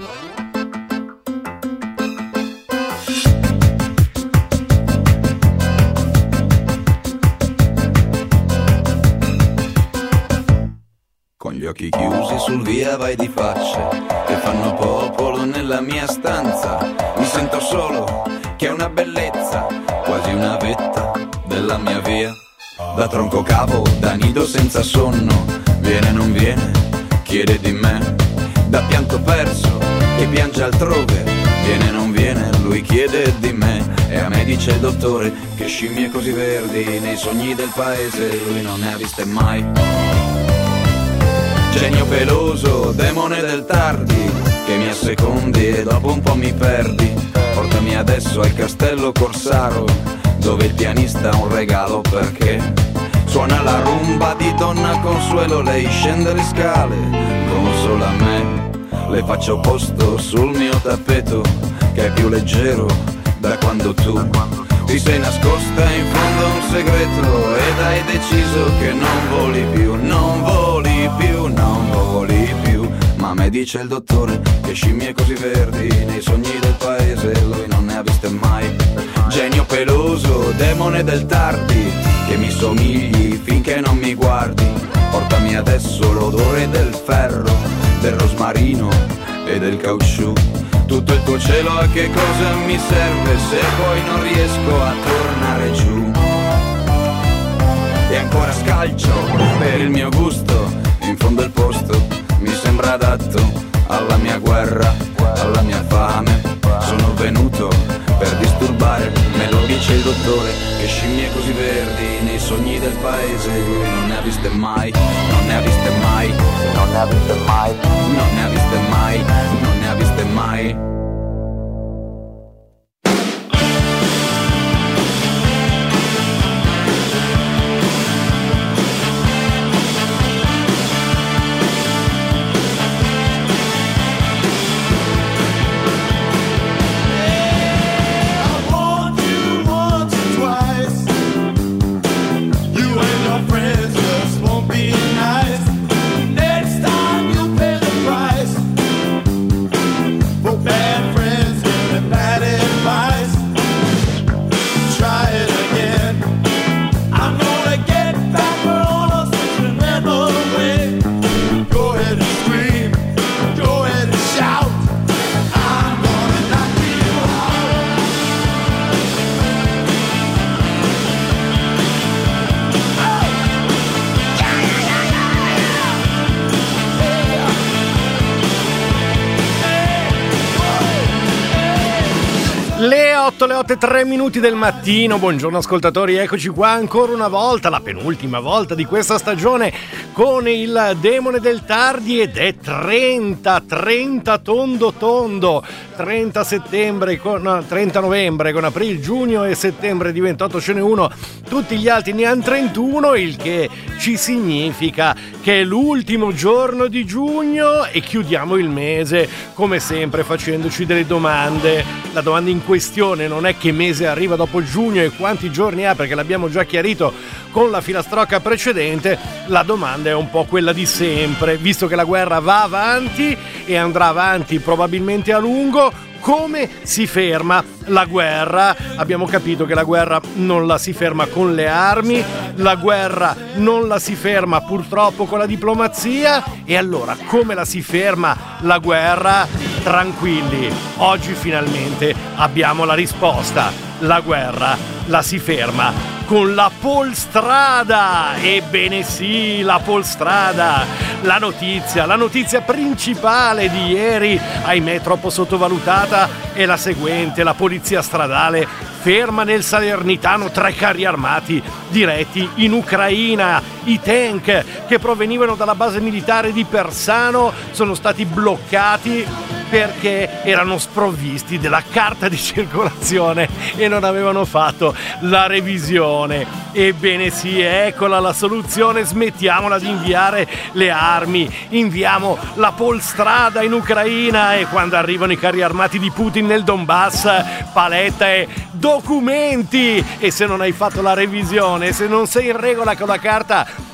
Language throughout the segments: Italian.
Con gli occhi chiusi sul via vai di facce che fanno popolo nella mia stanza. Mi sento solo, che è una bellezza, quasi una vetta della mia via. Da tronco cavo, da nido senza sonno, viene non viene, chiede di me. Da pianto perso, che piange altrove, viene non viene, lui chiede di me. E a me dice il dottore che scimmie così verdi nei sogni del paese lui non ne ha viste mai. Genio peloso, demone del tardi, che mi assecondi e dopo un po' mi perdi. Portami adesso al castello Corsaro, dove il pianista ha un regalo perché suona la rumba di Donna Consuelo. Lei scende le scale, consola me, le faccio posto sul mio tappeto, che è più leggero da quando tu ti sei nascosta in fondo a un segreto ed hai deciso che non voli più, non voli più, non voli più. Ma a me dice il dottore che scimmie così verdi nei sogni del paese lui non ne ha viste mai. Genio peloso, demone del tardi, che mi somigli finché non mi guardi. Portami adesso l'odore del ferro, del rosmarino e del caucciù. Tutto il tuo cielo a che cosa mi serve se poi non riesco a tornare giù. E ancora scalcio per il mio gusto, in fondo il posto mi sembra adatto alla mia guerra, alla mia fame. Sono venuto per disturbare, me lo dice il dottore, che scimmie così verdi nei sogni del paese lui non ne ha viste mai, non ne ha viste mai, non ne ha viste mai, non ne ha viste mai, non ne ha viste mai. Le 8 e 3 minuti del mattino, buongiorno ascoltatori, eccoci qua ancora una volta, la penultima volta di questa stagione con il demone del tardi ed è 30 tondo, 30 settembre con 30 novembre con aprile, giugno e settembre di 28 ce n'è uno, tutti gli altri ne hanno 31, il che ci significa che è l'ultimo giorno di giugno e chiudiamo il mese come sempre facendoci delle domande. La domanda in questione non è che mese arriva dopo giugno e quanti giorni ha, perché l'abbiamo già chiarito con la filastrocca precedente. La domanda è un po' quella di sempre, visto che la guerra va avanti e andrà avanti probabilmente a lungo. Come si ferma la guerra? Abbiamo capito che la guerra non la si ferma con le armi, la guerra non la si ferma purtroppo con la diplomazia. E allora come la si ferma la guerra? Tranquilli, oggi finalmente abbiamo la risposta. La guerra la si ferma con la polstrada. Ebbene sì, la polstrada. La notizia principale di ieri, ahimè troppo sottovalutata, è la seguente: la polizia stradale ferma nel Salernitano 3 carri armati diretti in Ucraina. I tank che provenivano dalla base militare di Persano sono stati bloccati perché erano sprovvisti della carta di circolazione e non avevano fatto la revisione. Ebbene sì, eccola la soluzione: smettiamola di inviare le armi, inviamo la polstrada in Ucraina, e quando arrivano i carri armati di Putin nel Donbass, paletta e documenti. E se non hai fatto la revisione, se non sei in regola con la carta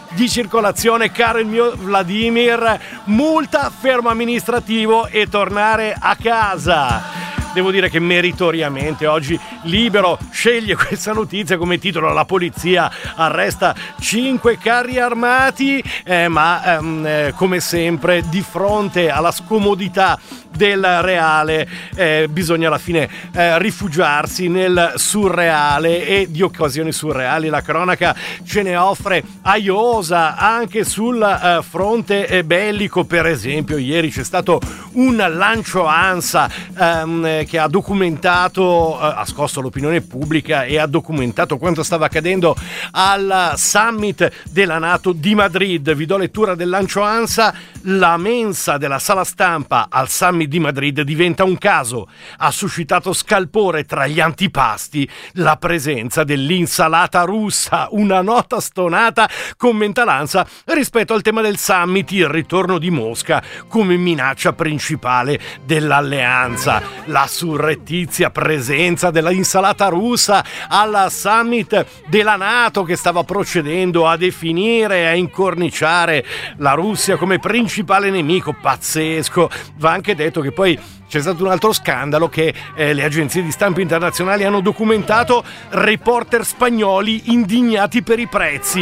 di circolazione, caro il mio Vladimir, multa, fermo amministrativo e tornare a casa. Devo dire che meritoriamente oggi Libero sceglie questa notizia come titolo: la polizia arresta 5 carri armati, ma come sempre di fronte alla scomodità del reale bisogna alla fine rifugiarsi nel surreale, e di occasioni surreali la cronaca ce ne offre a iosa anche sul fronte bellico. Per esempio ieri c'è stato un lancio ANSA che ha documentato, ha scosso l'opinione pubblica e ha documentato quanto stava accadendo al summit della NATO di Madrid. Vi do lettura del lancio ANSA: la mensa della sala stampa al summit di Madrid diventa un caso. Ha suscitato scalpore tra gli antipasti la presenza dell'insalata russa. Una nota stonata, commenta l'ANSA, rispetto al tema del summit, il ritorno di Mosca come minaccia principale dell'alleanza. La surrettizia presenza dell'insalata russa al summit della NATO, che stava procedendo a definire e a incorniciare la Russia come principale nemico. Pazzesco. Va anche detto che poi c'è stato un altro scandalo che le agenzie di stampa internazionali hanno documentato: reporter spagnoli indignati per i prezzi,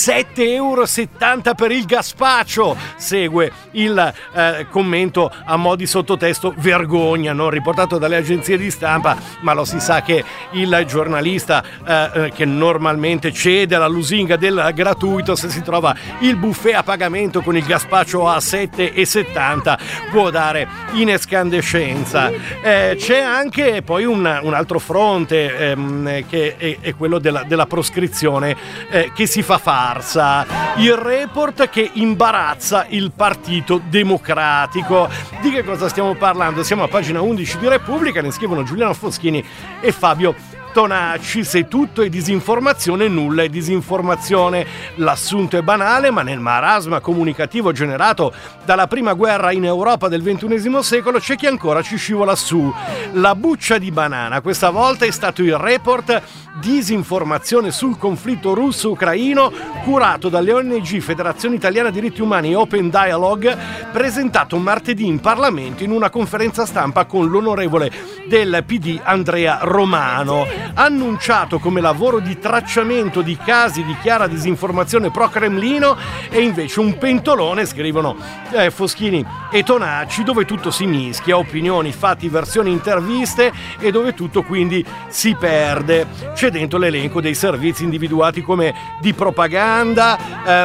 7,70 € per il gazpacho. Segue il commento a mo' di sottotesto: vergogna, non riportato dalle agenzie di stampa, ma lo si sa che il giornalista che normalmente cede alla lusinga del gratuito, se si trova il buffet a pagamento con il gazpacho a 7,70 può dare in escandescenza. C'è anche poi un altro fronte che è quello della proscrizione che si fa farsa. Il report che imbarazza il Partito Democratico. Di che cosa stiamo parlando? Siamo a pagina 11 di Repubblica, ne scrivono Giuliano Foschini e Fabio Tonacci. Se tutto è disinformazione, nulla è disinformazione. L'assunto è banale, ma nel marasma comunicativo generato dalla prima guerra in Europa del XXI secolo c'è chi ancora ci scivola su. La buccia di banana questa volta è stato il report Disinformazione sul conflitto russo-ucraino, curato dalle ONG Federazione Italiana Diritti Umani e Open Dialogue, presentato martedì in Parlamento in una conferenza stampa con l'onorevole del PD Andrea Romano. Annunciato come lavoro di tracciamento di casi di chiara disinformazione pro-Cremlino, è invece un pentolone, scrivono Foschini e Tonacci, dove tutto si mischia: opinioni, fatti, versioni, interviste, e dove tutto quindi si perde. C'è dentro l'elenco dei servizi individuati come di propaganda,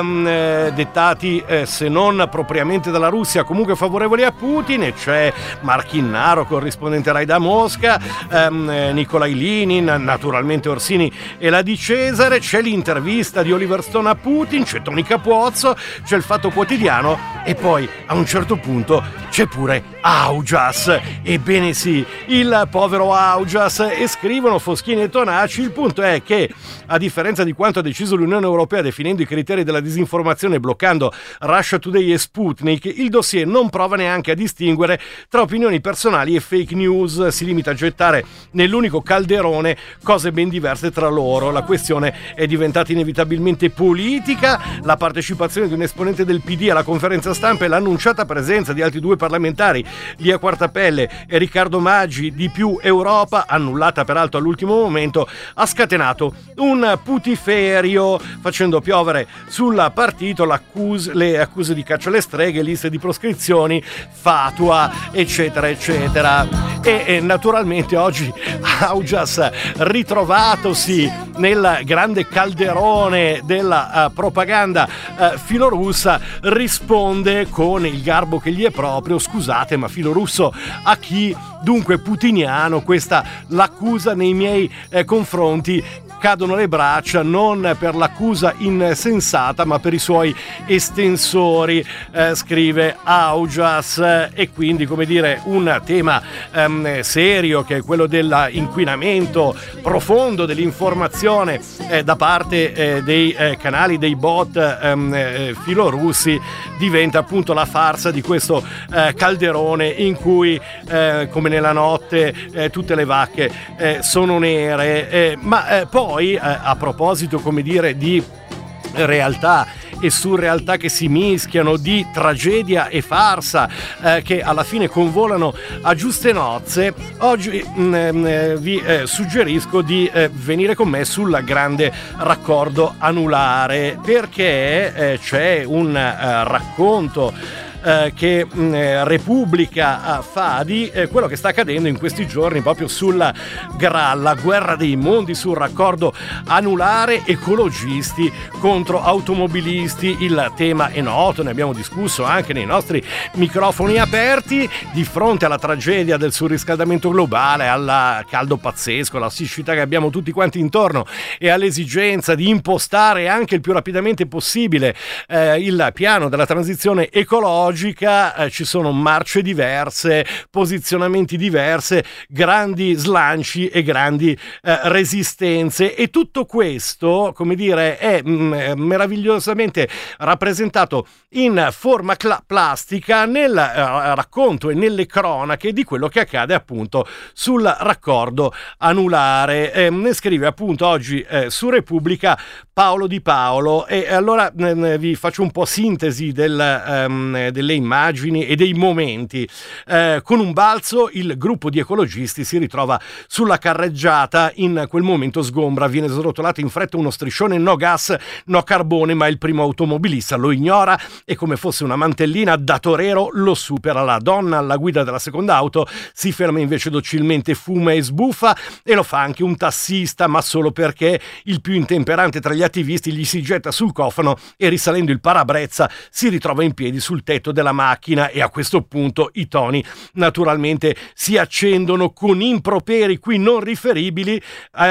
dettati se non propriamente dalla Russia, comunque favorevoli a Putin, e c'è Marchinnaro, corrispondente Rai da Mosca, Nikolai Linin, naturalmente Orsini e la Di Cesare, c'è l'intervista di Oliver Stone a Putin, c'è Toni Capozzo, c'è il Fatto Quotidiano, e poi a un certo punto c'è pure Augias. Ebbene sì, il povero Augias. E scrivono Foschini e Tonacci: il punto è che, a differenza di quanto ha deciso l'Unione Europea definendo i criteri della disinformazione e bloccando Russia Today e Sputnik, il dossier non prova neanche a distinguere tra opinioni personali e fake news. Si limita a gettare nell'unico calderone cose ben diverse tra loro. La questione è diventata inevitabilmente politica. La partecipazione di un esponente del PD alla conferenza stampa e l'annunciata presenza di altri due parlamentari, Lia Quartapelle e Riccardo Maggi di Più Europa, annullata peraltro all'ultimo momento, ha scatenato un putiferio, facendo piovere sul partito le accuse di caccia alle streghe, liste di proscrizioni, fatua, eccetera eccetera. E naturalmente oggi Augias, ritrovatosi nel grande calderone della propaganda filorussa, risponde con il garbo che gli è proprio: scusate, ma filorusso a chi? Dunque putiniano, questa l'accusa nei miei confronti. Cadono le braccia non per l'accusa insensata, ma per i suoi estensori, scrive Augias. E quindi, come dire, un tema serio, che è quello dell'inquinamento profondo dell'informazione da parte dei canali, dei bot filorussi, diventa appunto la farsa di questo calderone in cui, come nella notte, tutte le vacche sono nere. Ma poi, a proposito, come dire, di realtà e surrealtà che si mischiano, di tragedia e farsa che alla fine convolano a giuste nozze, oggi vi suggerisco di venire con me sul grande raccordo anulare, perché c'è un racconto che Repubblica fa di quello che sta accadendo in questi giorni proprio sulla GRA, la guerra dei mondi sul raccordo anulare, ecologisti contro automobilisti. Il tema è noto, ne abbiamo discusso anche nei nostri microfoni aperti. Di fronte alla tragedia del surriscaldamento globale, al caldo pazzesco, alla siccità che abbiamo tutti quanti intorno e all'esigenza di impostare anche il più rapidamente possibile il piano della transizione ecologica, ci sono marce diverse, posizionamenti diverse, grandi slanci e grandi resistenze, e tutto questo, come dire, è meravigliosamente rappresentato in forma plastica nel racconto e nelle cronache di quello che accade appunto sul raccordo anulare. Ne scrive appunto oggi su Repubblica Paolo Di Paolo, e allora vi faccio un po' sintesi delle immagini e dei momenti. Con un balzo il gruppo di ecologisti si ritrova sulla carreggiata, in quel momento sgombra, viene srotolato in fretta uno striscione no gas, no carbone, ma il primo automobilista lo ignora e come fosse una mantellina da torero lo supera. La donna alla guida della seconda auto si ferma invece docilmente, fuma e sbuffa, e lo fa anche un tassista, ma solo perché il più intemperante tra gli attivisti gli si getta sul cofano e, risalendo il parabrezza, si ritrova in piedi sul tetto della macchina. E a questo punto i toni naturalmente si accendono con improperi qui non riferibili,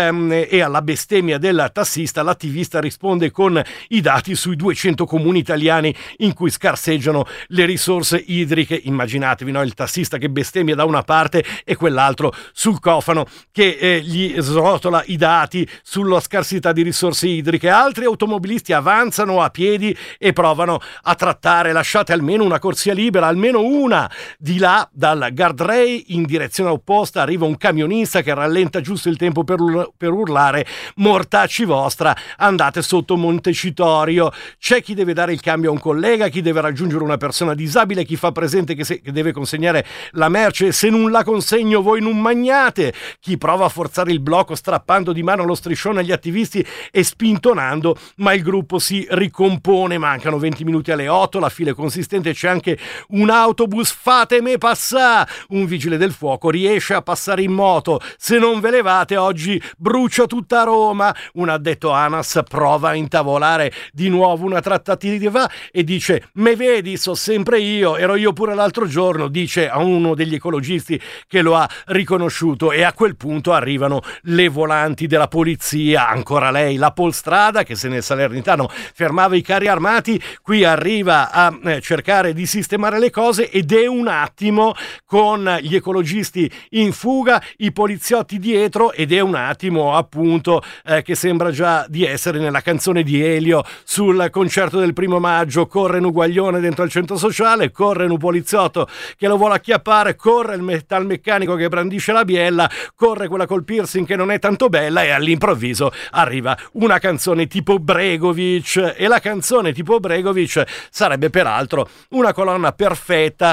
e alla bestemmia del tassista l'attivista risponde con i dati sui 200 comuni italiani in cui scarseggiano le risorse idriche. Immaginatevi, no? Il tassista che bestemmia da una parte e quell'altro sul cofano che gli srotola i dati sulla scarsità di risorse idriche. Altri automobilisti avanzano a piedi e provano a trattare. Lasciate almeno una corsia libera, almeno una. Di là, dal guardrail in direzione opposta, arriva un camionista che rallenta giusto il tempo per urlare: mortacci vostra, andate sotto Montecitorio. C'è chi deve dare il cambio a un collega, chi deve raggiungere una persona disabile, chi fa presente che deve consegnare la merce: se non la consegno voi non magnate. Chi prova a forzare il blocco strappando di mano lo striscione agli attivisti e spintonando, ma il gruppo si ricompone. Mancano 20 minuti alle 8, la fila è consistente, c'è anche un autobus. Fatemi passare! Un vigile del fuoco riesce a passare in moto: se non ve levate oggi brucia tutta Roma. Un addetto ANAS prova a intavolare di nuovo una trattativa e dice: me vedi, so sempre io, ero io pure l'altro giorno, dice a uno degli ecologisti che lo ha riconosciuto. E a quel punto arrivano le volanti della polizia, ancora lei, la Polstrada, che se nel Salernitano fermava i carri armati, qui arriva a cercare di sistemare le cose, ed è un attimo con gli ecologisti in fuga, i poliziotti dietro, ed è un attimo appunto che sembra già di essere nella canzone di Elio sul concerto del 1° maggio. Corre un uguaglione dentro al centro sociale, corre un poliziotto che lo vuole acchiappare, corre il metalmeccanico che brandisce la biella, corre quella col piercing che non è tanto bella, e all'improvviso arriva una canzone tipo Bregovic. E la canzone tipo Bregovic sarebbe peraltro una colonna perfetta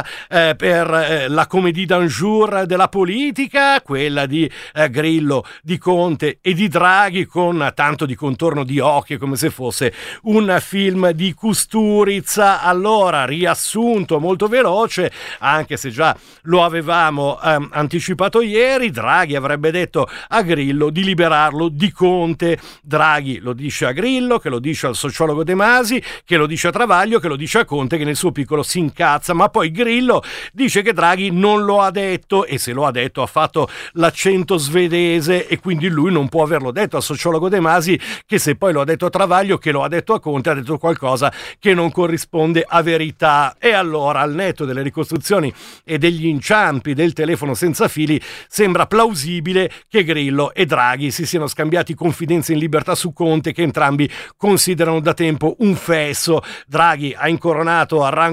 per la comédie d'un jour della politica, quella di Grillo, di Conte e di Draghi, con tanto di contorno di occhi, come se fosse un film di Kusturica. Allora, riassunto molto veloce, anche se già lo avevamo anticipato ieri, Draghi avrebbe detto a Grillo di liberarlo di Conte. Draghi lo dice a Grillo, che lo dice al sociologo De Masi, che lo dice a Travaglio, che lo dice a Conte, che nel suo piccolo si incazza. Ma poi Grillo dice che Draghi non lo ha detto, e se lo ha detto ha fatto l'accento svedese, e quindi lui non può averlo detto al sociologo De Masi, che se poi lo ha detto a Travaglio, che lo ha detto a Conte, ha detto qualcosa che non corrisponde a verità. E allora, al netto delle ricostruzioni e degli inciampi del telefono senza fili, sembra plausibile che Grillo e Draghi si siano scambiati confidenze in libertà su Conte, che entrambi considerano da tempo un fesso. Draghi ha incoronato al rango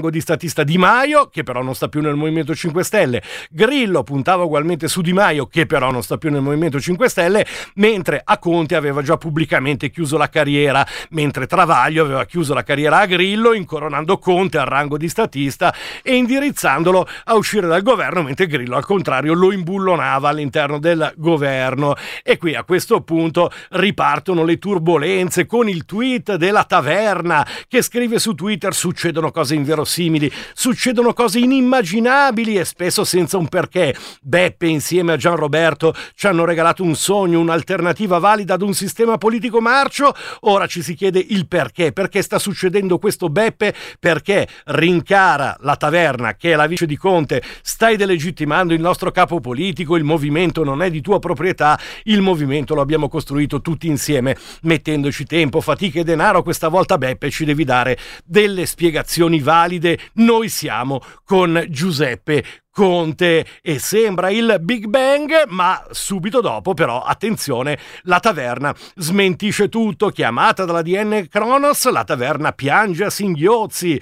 rango di statista Di Maio, che però non sta più nel Movimento 5 Stelle. Grillo puntava ugualmente su Di Maio, che però non sta più nel Movimento 5 Stelle, mentre a Conte aveva già pubblicamente chiuso la carriera, mentre Travaglio aveva chiuso la carriera a Grillo, incoronando Conte al rango di statista e indirizzandolo a uscire dal governo, mentre Grillo al contrario lo imbullonava all'interno del governo. E qui a questo punto ripartono le turbolenze con il tweet della Taverna che scrive su Twitter: succedono cose inverosimili, succedono cose inimmaginabili e spesso senza un perché. Beppe insieme a Gianroberto ci hanno regalato un sogno, un'alternativa valida ad un sistema politico marcio. Ora ci si chiede il perché sta succedendo questo, Beppe, perché rincara la Taverna, che è la vice di Conte: stai delegittimando il nostro capo politico, il movimento non è di tua proprietà, il movimento lo abbiamo costruito tutti insieme, mettendoci tempo, fatica e denaro. Questa volta, Beppe, ci devi dare delle spiegazioni valide. Noi siamo con Giuseppe Conte. E sembra il Big Bang, ma subito dopo però, attenzione, la Taverna smentisce tutto. Chiamata dalla DN Cronos, la Taverna piange a singhiozzi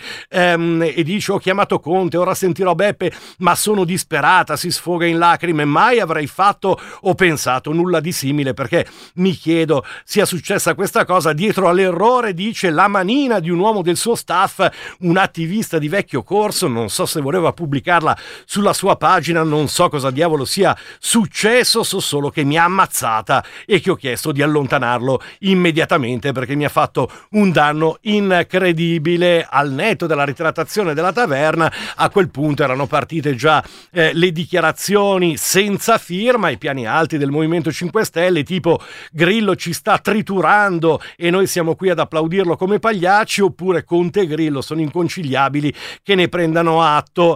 e dice: ho chiamato Conte, ora sentirò Beppe, ma sono disperata, si sfoga in lacrime, mai avrei fatto o pensato nulla di simile, perché mi chiedo sia successa questa cosa dietro all'errore, dice, la manina di un uomo del suo staff, un attivista di vecchio corso. Non so se voleva pubblicarla sulla sua pagina, non so cosa diavolo sia successo, so solo che mi ha ammazzata e che ho chiesto di allontanarlo immediatamente perché mi ha fatto un danno incredibile. Al netto della ritrattazione della Taverna, a quel punto erano partite già le dichiarazioni senza firma, i piani alti del Movimento 5 Stelle, tipo Grillo ci sta triturando e noi siamo qui ad applaudirlo come pagliacci, oppure Conte e Grillo sono inconciliabili, che ne prendano atto.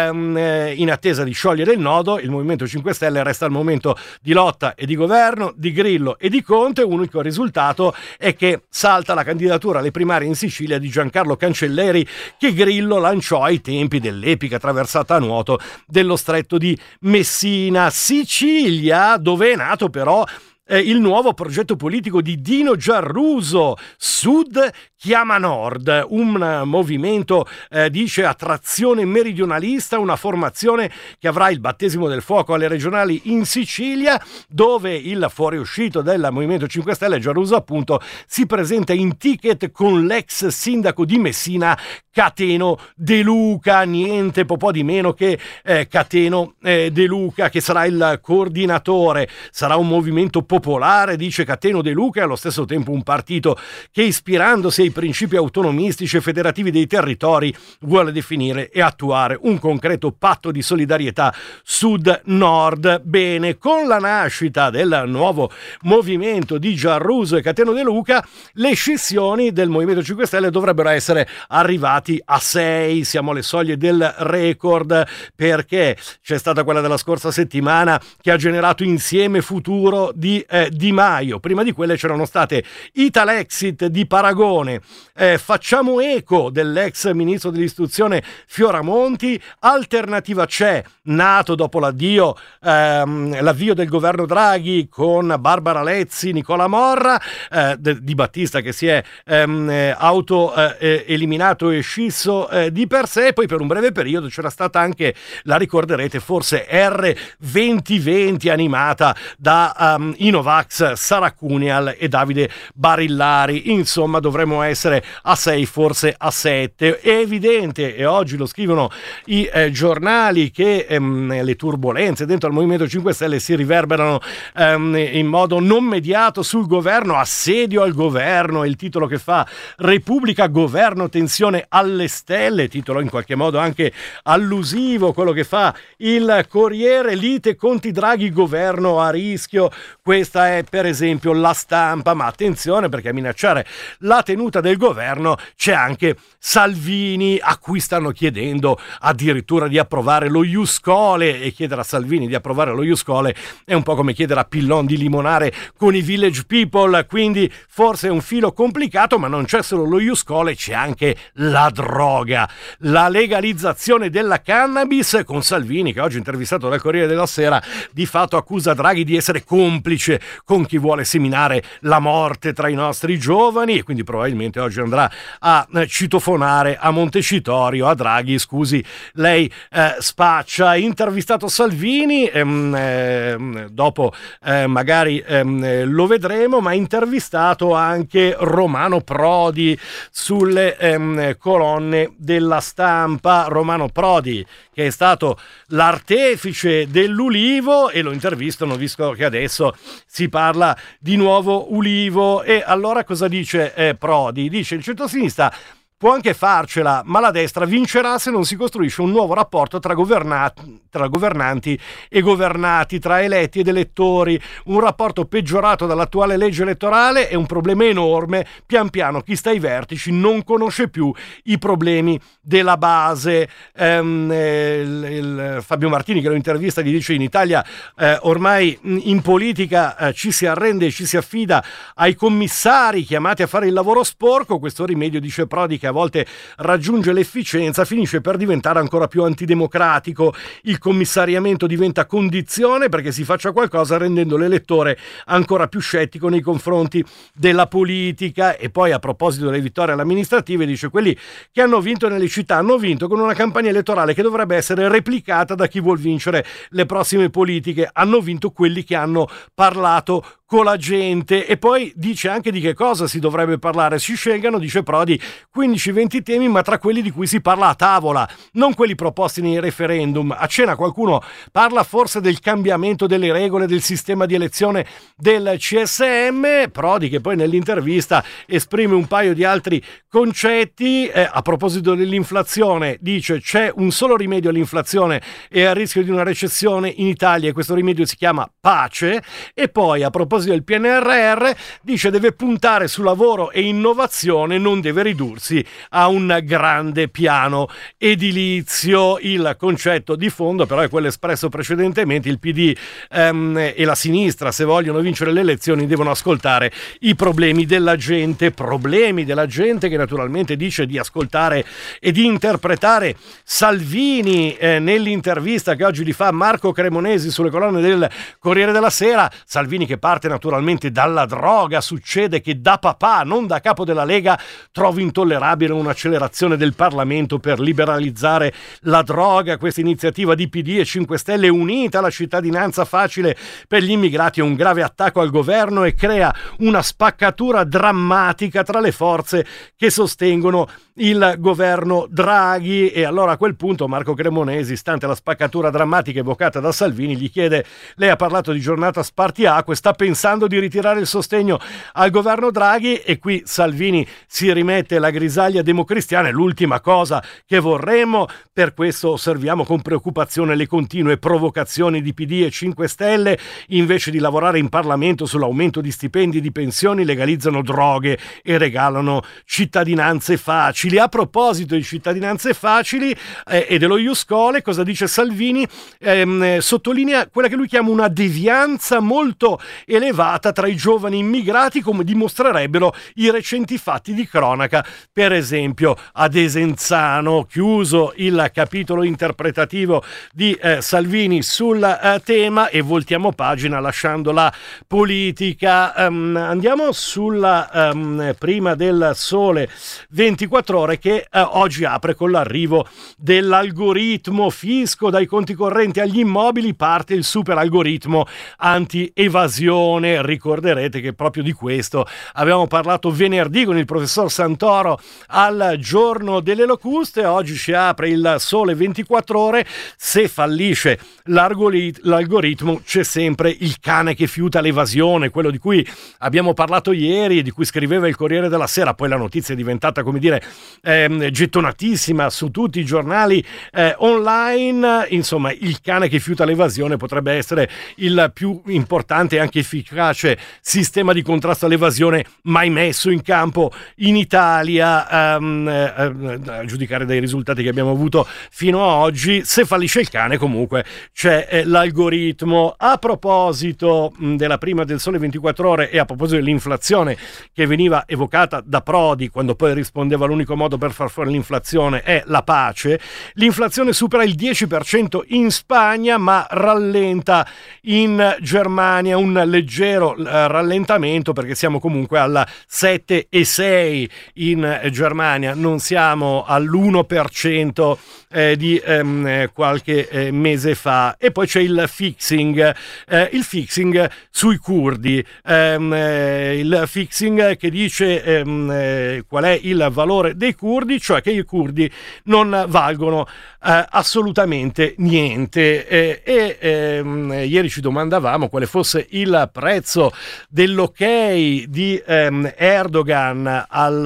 In attesa di sciogliere il nodo, il Movimento 5 Stelle resta al momento di lotta e di governo di Grillo e di Conte. Unico risultato è che salta la candidatura alle primarie in Sicilia di Giancarlo Cancelleri, che Grillo lanciò ai tempi dell'epica traversata a nuoto dello stretto di Messina. Sicilia, dove è nato però il nuovo progetto politico di Dino Giarruso, Sud chiama Nord, un movimento, dice, a trazione meridionalista, una formazione che avrà il battesimo del fuoco alle regionali in Sicilia, dove il fuoriuscito del Movimento 5 Stelle, Giarruso appunto, si presenta in ticket con l'ex sindaco di Messina, Cateno De Luca, niente po' di meno che Cateno De Luca, che sarà il coordinatore. Sarà un movimento popolare, dice Cateno De Luca, e allo stesso tempo un partito che, ispirandosi ai principi autonomistici e federativi dei territori, vuole definire e attuare un concreto patto di solidarietà sud-nord. Bene, con la nascita del nuovo movimento di Giarruso e Cateno De Luca, le scissioni del Movimento 5 Stelle dovrebbero essere arrivati a 6, siamo alle soglie del record, perché c'è stata quella della scorsa settimana che ha generato Insieme Futuro di Di Maio. Prima di quelle c'erano state Italexit di Paragone, Facciamo Eco dell'ex ministro dell'istruzione Fioramonti, Alternativa C'è, nato dopo l'avvio del governo Draghi con Barbara Lezzi, Nicola Morra, Di Battista che si è eliminato e scisso di per sé. Poi per un breve periodo c'era stata anche, la ricorderete forse, R2020, animata da Inovax, Sara Cunial e Davide Barillari. Insomma, dovremmo essere a 6, forse a 7. È evidente, e oggi lo scrivono i giornali, che le turbolenze dentro al Movimento 5 Stelle si riverberano in modo non mediato sul governo. Assedio al governo è il titolo che fa Repubblica, governo, tensione alle stelle, titolo in qualche modo anche allusivo. Quello che fa il Corriere, lite Conti Draghi, governo a rischio. Questa è per esempio La Stampa, ma attenzione, perché a minacciare la tenuta del governo c'è anche Salvini, a cui stanno chiedendo addirittura di approvare lo Iuscole, e chiedere a Salvini di approvare lo Iuscole è un po' come chiedere a Pillon di limonare con i Village People, quindi forse è un filo complicato. Ma non c'è solo lo Iuscole, c'è anche la droga, la legalizzazione della cannabis, con Salvini che oggi, intervistato dal Corriere della Sera, di fatto accusa Draghi di essere complice dice con chi vuole seminare la morte tra i nostri giovani, e quindi probabilmente oggi andrà a citofonare a Montecitorio, a Draghi, scusi, lei spaccia. Intervistato Salvini, dopo magari lo vedremo, ma ha intervistato anche Romano Prodi sulle colonne della Stampa. Romano Prodi, che è stato l'artefice dell'Ulivo, e lo intervistano visto che adesso si parla di nuovo Ulivo. E allora cosa dice Prodi? Dice: il centro-sinistra può anche farcela, ma la destra vincerà se non si costruisce un nuovo rapporto tra governanti e governati, tra eletti ed elettori. Un rapporto peggiorato dall'attuale legge elettorale è un problema enorme. Pian piano chi sta ai vertici non conosce più i problemi della base. Fabio Martini, che lo intervista, gli dice: in Italia ormai in politica ci si arrende e ci si affida ai commissari chiamati a fare il lavoro sporco. Questo rimedio, dice Prodi, che a volte raggiunge l'efficienza, finisce per diventare ancora più antidemocratico. Il commissariamento diventa condizione perché si faccia qualcosa, rendendo l'elettore ancora più scettico nei confronti della politica. E poi, a proposito delle vittorie alle amministrative, dice: quelli che hanno vinto nelle città hanno vinto con una campagna elettorale che dovrebbe essere replicata da chi vuol vincere le prossime politiche. Hanno vinto quelli che hanno parlato con la gente. E poi dice anche di che cosa si dovrebbe parlare. Si scelgano, dice Prodi, 15-20 temi, ma tra quelli di cui si parla a tavola, non quelli proposti nei referendum. A cena qualcuno parla forse del cambiamento delle regole del sistema di elezione del CSM. Prodi, che poi nell'intervista esprime un paio di altri concetti. A proposito dell'inflazione, dice: c'è un solo rimedio all'inflazione e al rischio di una recessione in Italia, e questo rimedio si chiama pace. E poi, a proposito del PNRR, dice: deve puntare su lavoro e innovazione, non deve ridursi a un grande piano edilizio. Il concetto di fondo però è quello espresso precedentemente: il PD e la sinistra, se vogliono vincere le elezioni, devono ascoltare i problemi della gente che naturalmente dice di ascoltare e di interpretare Salvini. Nell'intervista che oggi gli fa Marco Cremonesi sulle colonne del Corriere della Sera, Salvini, che parte naturalmente dalla droga: succede che da papà, non da capo della Lega, trovo intollerabile un'accelerazione del Parlamento per liberalizzare la droga. Questa iniziativa di PD e 5 Stelle, unita alla cittadinanza facile per gli immigrati, è un grave attacco al governo e crea una spaccatura drammatica tra le forze che sostengono il governo Draghi. E allora a quel punto Marco Cremonesi, stante la spaccatura drammatica evocata da Salvini, gli chiede: lei ha parlato di giornata spartiacque, sta pensando di ritirare il sostegno al governo Draghi? E qui Salvini si rimette la grisaglia democristiana: è l'ultima cosa che vorremmo. Per questo osserviamo con preoccupazione le continue provocazioni di PD e 5 Stelle. Invece di lavorare in Parlamento sull'aumento di stipendi e di pensioni, legalizzano droghe e regalano cittadinanze facili. A proposito di cittadinanze facili e dello Ius Scholae, cosa dice Salvini? Sottolinea quella che lui chiama una devianza molto elevata tra i giovani immigrati, come dimostrerebbero i recenti fatti di cronaca. Per esempio, a Desenzano, chiuso il capitolo interpretativo di Salvini sul tema, e voltiamo pagina lasciando la politica. Andiamo sulla prima del Sole 24 Ore, che oggi apre con l'arrivo dell'algoritmo fisco. Dai conti correnti agli immobili parte il super algoritmo anti-evasione. Ricorderete che proprio di questo abbiamo parlato venerdì con il professor Santoro al Giorno delle Locuste. Oggi ci apre il Sole 24 Ore. Se fallisce l'algoritmo, c'è sempre il cane che fiuta l'evasione, quello di cui abbiamo parlato ieri e di cui scriveva il Corriere della Sera. Poi la notizia è diventata, come dire, gettonatissima su tutti i giornali online. Insomma, il cane che fiuta l'evasione potrebbe essere il più importante e anche efficace sistema di contrasto all'evasione mai messo in campo in Italia, a giudicare dai risultati che abbiamo avuto fino a oggi. Se fallisce il cane, comunque c'è l'algoritmo. A proposito della prima del Sole 24 Ore e a proposito dell'inflazione che veniva evocata da Prodi, quando poi rispondeva: l'unico modo per far fuori l'inflazione è la pace, l'inflazione supera il 10% in Spagna, ma rallenta in Germania. Un leggero rallentamento, perché siamo comunque alla 7,6 in Germania, non siamo all'1% di qualche mese fa. E poi c'è il fixing sui curdi, il fixing che dice qual è il valore dei curdi, cioè che i curdi non valgono assolutamente niente, ieri ci domandavamo quale fosse il prezzo dell'ok di Erdogan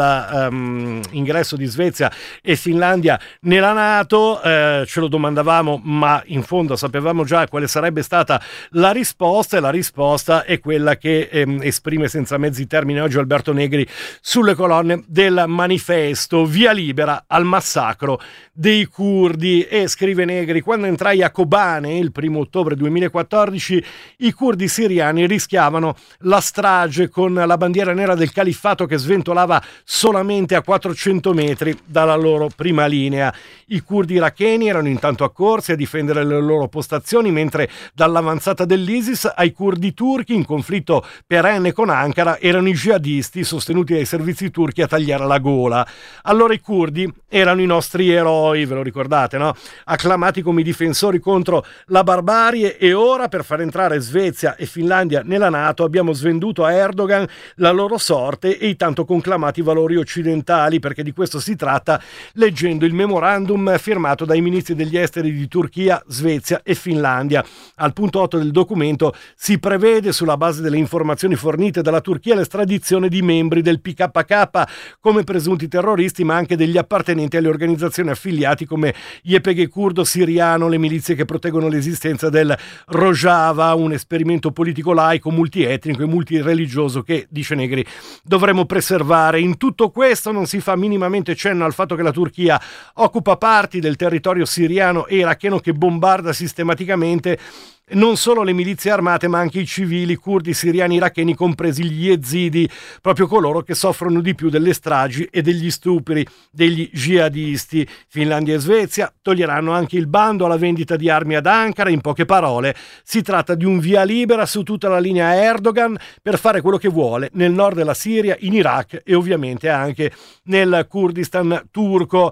al ingresso di Svezia e Finlandia nella NATO. Ce lo domandavamo, ma in fondo sapevamo già quale sarebbe stata la risposta, e la risposta è quella che esprime senza mezzi termini oggi Alberto Negri sulle colonne del Manifesto: via libera al massacro dei curdi. E scrive Negri: quando entrai a Kobane il 1 ottobre 2014 i curdi siriani rischiavano la strage con la bandiera nera del califfato che sventolava solamente a 400 metri dalla loro prima linea. I curdi iracheni erano intanto accorsi a difendere le loro postazioni, mentre dall'avanzata dell'ISIS ai curdi turchi in conflitto perenne con Ankara erano i jihadisti sostenuti dai servizi turchi a tagliare la gola. Allora i curdi erano i nostri eroi, ve lo ricordate, no? Acclamati come i difensori contro la barbarie, e ora per far entrare Svezia e Finlandia nella NATO abbiamo svenduto a Erdogan la loro sorte e i tanto conclamati valori occidentali, perché di questo si tratta leggendo il memorandum firmato dai ministri degli esteri di Turchia, Svezia e Finlandia. Al punto 8 del documento si prevede, sulla base delle informazioni fornite dalla Turchia, l'estradizione di membri del PKK come presunti terroristi, ma anche degli appartenenti alle organizzazioni affiliati come YPG curdo siriano, le milizie che proteggono l'esistenza del Rojava, un esperimento politico laico, multietnico e multireligioso che, dice Negri, dovremmo preservare. In tutto questo non si fa minimamente cenno al fatto che la Turchia occupa parti del territorio siriano e iracheno, che bombarda sistematicamente non solo le milizie armate ma anche i civili curdi siriani iracheni, compresi gli yazidi, proprio coloro che soffrono di più delle stragi e degli stupri degli jihadisti. Finlandia e Svezia toglieranno anche il bando alla vendita di armi ad Ankara. In poche parole, si tratta di un via libera su tutta la linea Erdogan per fare quello che vuole nel nord della Siria, in Iraq e ovviamente anche nel Kurdistan turco.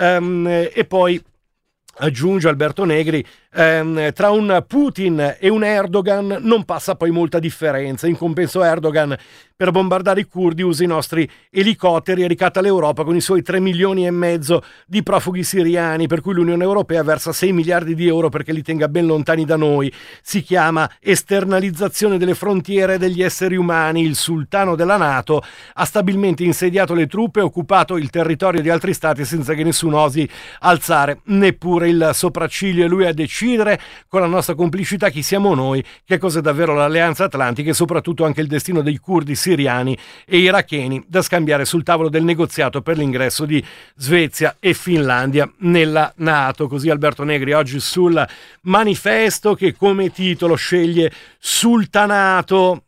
E poi aggiunge Alberto Negri, tra un Putin e un Erdogan non passa poi molta differenza. In compenso Erdogan per bombardare i curdi usa i nostri elicotteri e ricatta l'Europa con i suoi 3 milioni e mezzo di profughi siriani, per cui l'Unione Europea versa 6 miliardi di euro perché li tenga ben lontani da noi. Si chiama esternalizzazione delle frontiere degli esseri umani. Il sultano della NATO ha stabilmente insediato le truppe e occupato il territorio di altri stati senza che nessuno osi alzare neppure il sopracciglio, e lui a decidere con la nostra complicità chi siamo noi, che cos'è davvero l'Alleanza Atlantica e soprattutto anche il destino dei curdi siriani e iracheni da scambiare sul tavolo del negoziato per l'ingresso di Svezia e Finlandia nella NATO. Così Alberto Negri oggi sul Manifesto, che come titolo sceglie sultanato,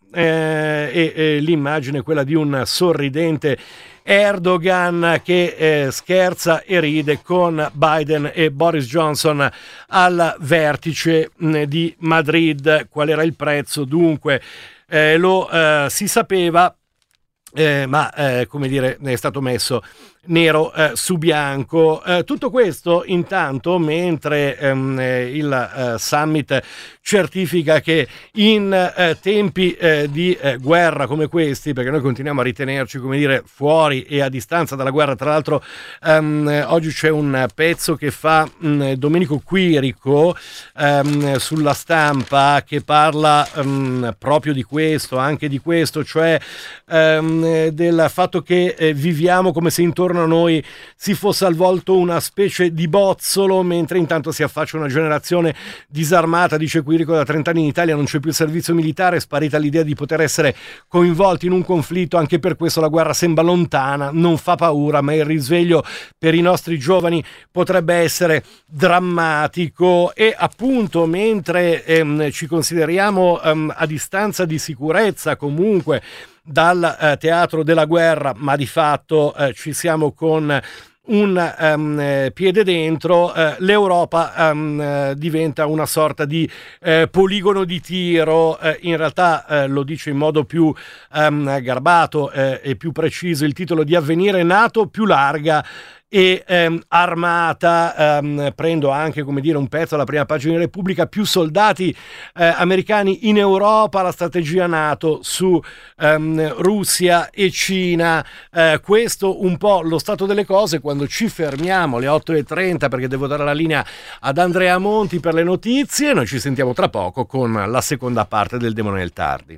e l'immagine è quella di un sorridente Erdogan che scherza e ride con Biden e Boris Johnson al vertice di Madrid. Qual era il prezzo? Dunque lo si sapeva, ma come dire, è stato messo nero su bianco. Tutto questo intanto mentre il summit certifica che in tempi di guerra come questi, perché noi continuiamo a ritenerci, come dire, fuori e a distanza dalla guerra. Tra l'altro oggi c'è un pezzo che fa Domenico Quirico sulla Stampa, che parla proprio di questo, anche di questo, cioè del fatto che viviamo come se intorno a noi si fosse avvolto una specie di bozzolo, mentre intanto si affaccia una generazione disarmata. Dice Quirico: da 30 anni in Italia non c'è più servizio militare, è sparita l'idea di poter essere coinvolti in un conflitto, anche per questo la guerra sembra lontana, non fa paura, ma il risveglio per i nostri giovani potrebbe essere drammatico. E appunto mentre ci consideriamo a distanza di sicurezza comunque dal teatro della guerra, ma di fatto ci siamo con un piede dentro, l'Europa diventa una sorta di poligono di tiro. In realtà lo dice in modo più garbato e più preciso il titolo di Avvenire: NATO più larga e armata. Prendo anche, come dire, un pezzo alla prima pagina di Repubblica: più soldati americani in Europa, la strategia NATO su Russia e Cina. Questo un po' lo stato delle cose. Quando ci fermiamo alle 8:30, perché devo dare la linea ad Andrea Monti per le notizie, noi ci sentiamo tra poco con la seconda parte del Demone del Tardi.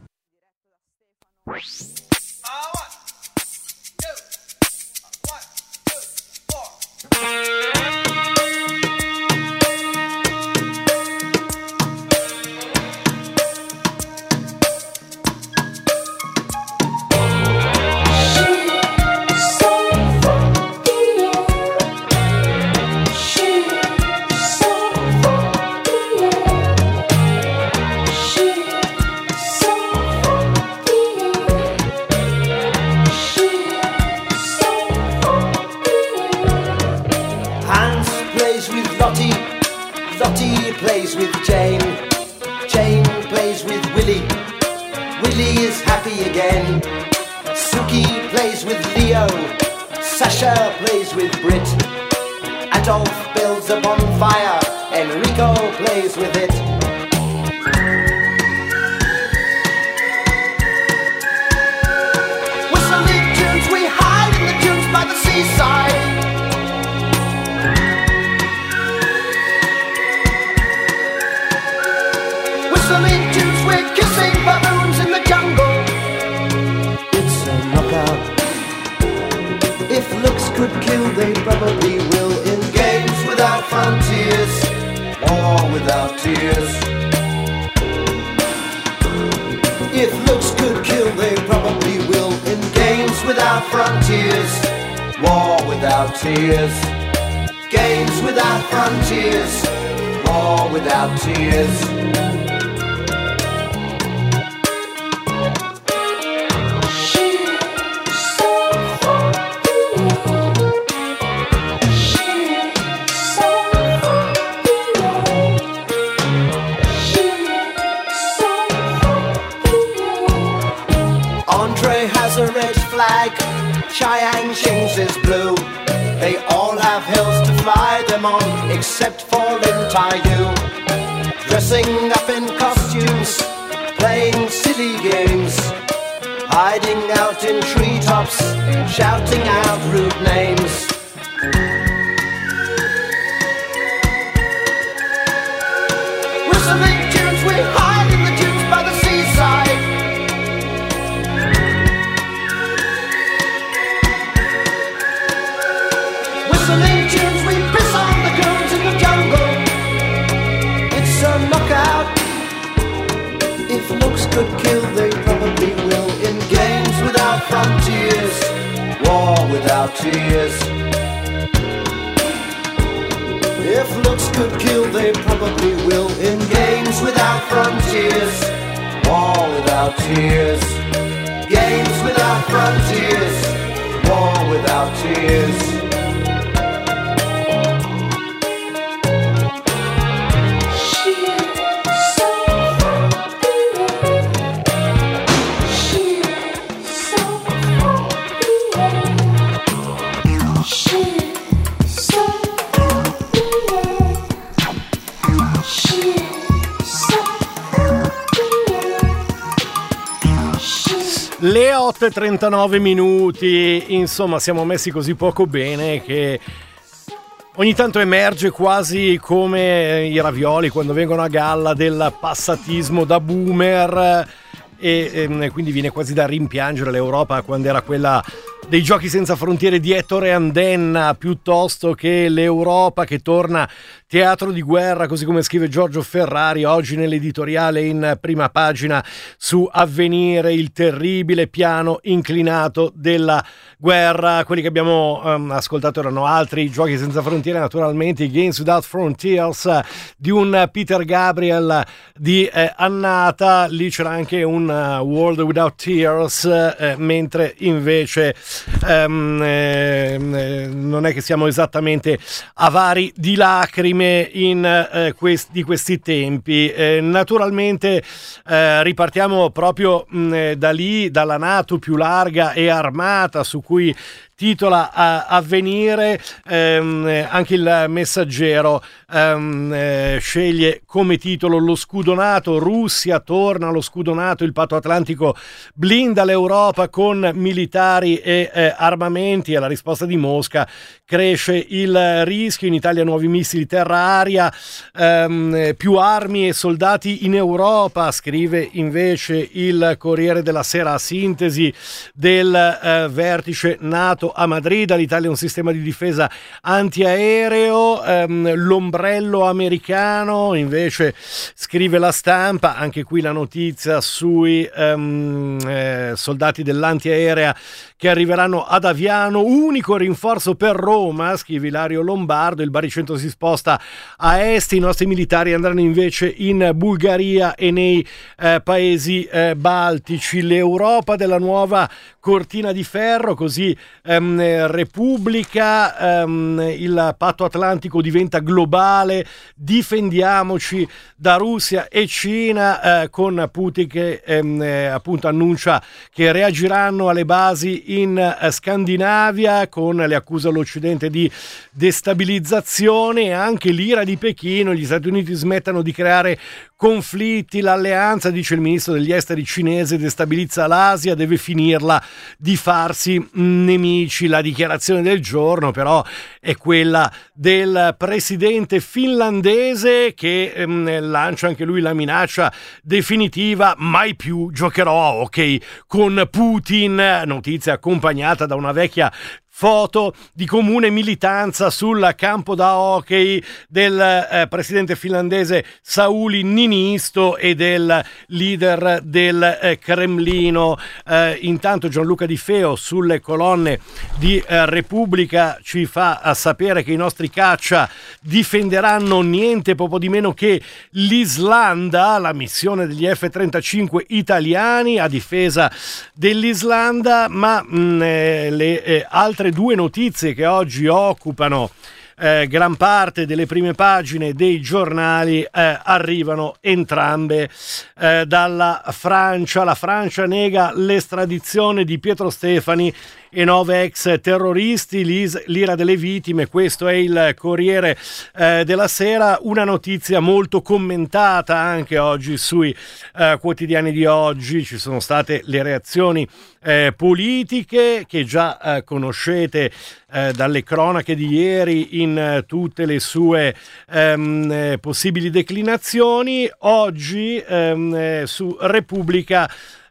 Lottie plays with Jane, Jane plays with Willie, Willie is happy again. Suki plays with Leo, Sasha plays with Brit, Adolf builds a bonfire, Enrico plays with it. Whistling tunes, we hide in the dunes by the seaside. Whistling tunes, we're kissing baboons in the jungle. It's a knockout. If looks could kill, they probably will. In games without frontiers, war without tears. If looks could kill, they probably will. In games without frontiers, war without tears. Games without frontiers, war without tears. A red flag, Chiang Shing's is blue. They all have hills to fly them on, except for Lin Tai-yu. Dressing up in costumes, playing silly games, hiding out in treetops, shouting out rude names. Whistling tunes, we hide in the dunes by the seaside. Whistling tunes, we piss on the goons in the jungle. It's a knockout. If looks could kill, they probably will. In games without frontiers, war without tears. If looks could kill, they probably will. In games without frontiers, war without tears. Games without frontiers, war without tears. Le 8:39 minuti, insomma siamo messi così poco bene che ogni tanto emerge quasi come i ravioli quando vengono a galla del passatismo da boomer e quindi viene quasi da rimpiangere l'Europa quando era quella dei giochi senza frontiere di Ettore Andenna, piuttosto che l'Europa che torna teatro di guerra, così come scrive Giorgio Ferrari oggi nell'editoriale in prima pagina su Avvenire, il terribile piano inclinato della guerra. Quelli che abbiamo ascoltato erano altri giochi senza frontiere, naturalmente i Games Without Frontiers di un Peter Gabriel di Annata. Lì c'era anche un World Without Tears, mentre invece non è che siamo esattamente avari di lacrime di questi tempi. Naturalmente ripartiamo proprio da lì, dalla NATO più larga e armata, su cui titola Avvenire. Anche il Messaggero sceglie come titolo lo scudo NATO. Russia torna allo scudo NATO, il patto atlantico blinda l'Europa con militari e armamenti. Alla risposta di Mosca cresce il rischio, in Italia nuovi missili terra-aria, più armi e soldati in Europa, scrive invece il Corriere della Sera a sintesi del vertice NATO a Madrid. L'Italia ha un sistema di difesa antiaereo, l'ombrello americano, invece scrive La Stampa, anche qui la notizia sui soldati dell'antiaerea che arriveranno ad Aviano, unico rinforzo per Roma, scrive Ilario Lombardo. Il baricentro si sposta a est, i nostri militari andranno invece in Bulgaria e nei paesi baltici. L'Europa della nuova cortina di ferro, così Repubblica, il patto atlantico diventa globale, difendiamoci da Russia e Cina, con Putin che appunto annuncia che reagiranno alle basi in Scandinavia, con le accuse all'Occidente di destabilizzazione, e anche l'ira di Pechino, gli Stati Uniti smettano di creare conflitti, l'alleanza, dice il ministro degli esteri cinese, destabilizza l'Asia, deve finirla di farsi nemici. La dichiarazione del giorno però è quella del presidente finlandese, che lancia anche lui la minaccia definitiva: mai più giocherò a hockey con Putin, notizia accompagnata da una vecchia foto di comune militanza sul campo da hockey del presidente finlandese Sauli Niinisto e del leader del Cremlino. Intanto Gianluca Di Feo sulle colonne di Repubblica ci fa sapere che i nostri caccia difenderanno niente poco di meno che l'Islanda, la missione degli F-35 italiani a difesa dell'Islanda, ma le altre due notizie che oggi occupano gran parte delle prime pagine dei giornali arrivano entrambe dalla Francia. La Francia nega l'estradizione di Pietro Stefani e 9 ex terroristi, l'ira delle vittime. Questo è il Corriere della Sera, una notizia molto commentata anche oggi sui quotidiani di oggi. Ci sono state le reazioni politiche che già conoscete dalle cronache di ieri in tutte le sue possibili declinazioni. Oggi su Repubblica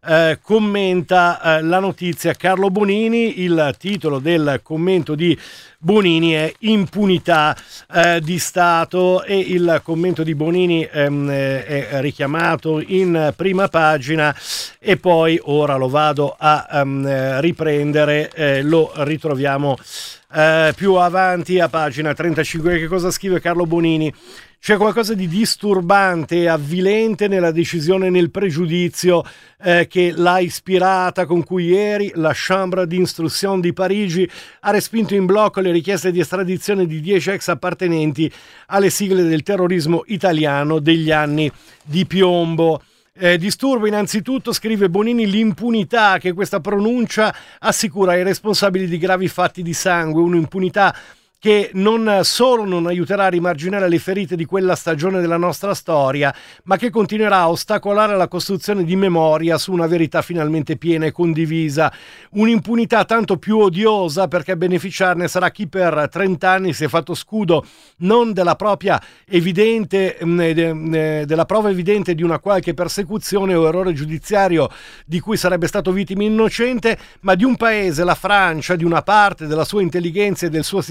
commenta la notizia Carlo Bonini. Il titolo del commento di Bonini è Impunità di Stato, e il commento di Bonini è richiamato in prima pagina, e poi ora lo vado a riprendere, lo ritroviamo più avanti a pagina 35. Che cosa scrive Carlo Bonini? C'è qualcosa di disturbante e avvilente nella decisione, nel pregiudizio che l'ha ispirata, con cui ieri la Chambre d'instruction di Parigi ha respinto in blocco le richieste di estradizione di 10 ex appartenenti alle sigle del terrorismo italiano degli anni di piombo. Disturbo innanzitutto, scrive Bonini, l'impunità che questa pronuncia assicura ai responsabili di gravi fatti di sangue, un'impunità che non solo non aiuterà a rimarginare le ferite di quella stagione della nostra storia, ma che continuerà a ostacolare la costruzione di memoria su una verità finalmente piena e condivisa. Un'impunità tanto più odiosa perché a beneficiarne sarà chi per 30 anni si è fatto scudo non della propria evidente della prova evidente di una qualche persecuzione o errore giudiziario di cui sarebbe stato vittima innocente, ma di un paese, la Francia, di una parte della sua intelligenza e del suo sistema di